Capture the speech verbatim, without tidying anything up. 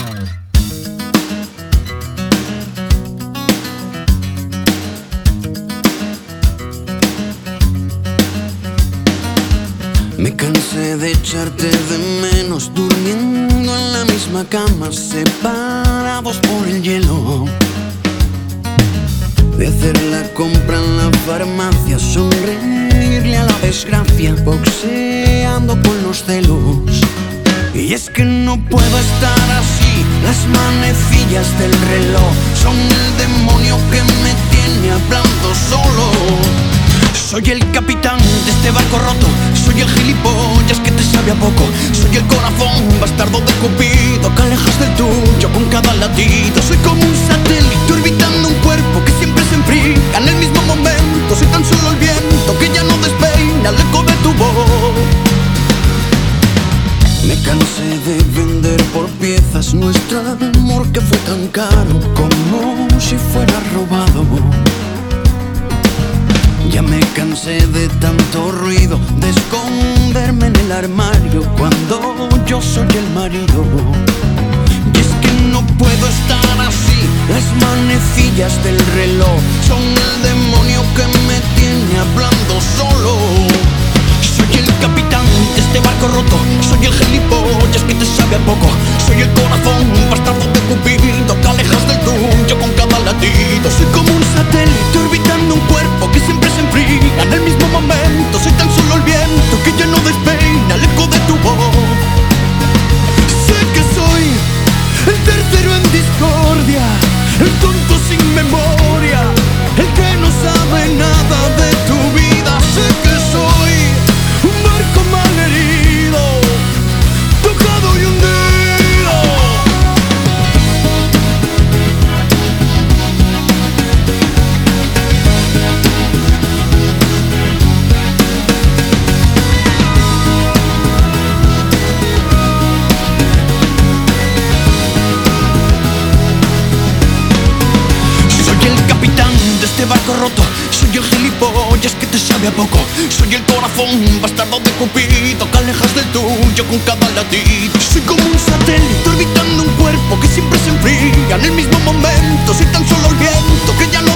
Me cansé de echarte de menos, durmiendo en la misma cama, separados por el hielo. De hacer la compra en la farmacia, sonreírle a la desgracia, boxeando con los celos. Y es que no puedo estar así, las manecillas del reloj son el demonio que me tiene hablando solo. Soy el capitán de este barco roto, soy el gilipollas que te sabe a poco, soy el corazón bastardo de Cupido que alejas del tuyo con cada latido. Soy como un satélite orbitando un cuerpo que siempre se enfría en el mismo momento. Soy tan solo el viento que ya no despeina el eco de tu voz. Me cansé de vender por piezas nuestro amor que fue tan caro, como si fuera robado. Ya me cansé de tanto ruido, de esconderme en el armario cuando yo soy el marido. Y es que no puedo estar así, las manecillas del reloj son el demonio que me tiene hablando solo. Soy el capitán de este barco roto, soy el gilipollas que te sabe a poco, soy el corazón bastardo de Cupido que alejas del tuyo con cada latido. Soy como un satélite orbitando un cuerpo que siempre se enfría en el mismo momento. Soy tan solo el viento que ya no despeina el eco de tu voz. Sé que soy el tercero en discordia, el tonto sin memoria, el que no sabe nada de tu vida. Sé que soy un barco malherido, tocado y hundido. Este barco roto, soy el gilipollas que te sabe a poco, soy el corazón bastardo de Cupido que alejas del tuyo con cada latido. Soy como un satélite orbitando un cuerpo que siempre se enfría en el mismo momento. Soy tan solo el viento que ya no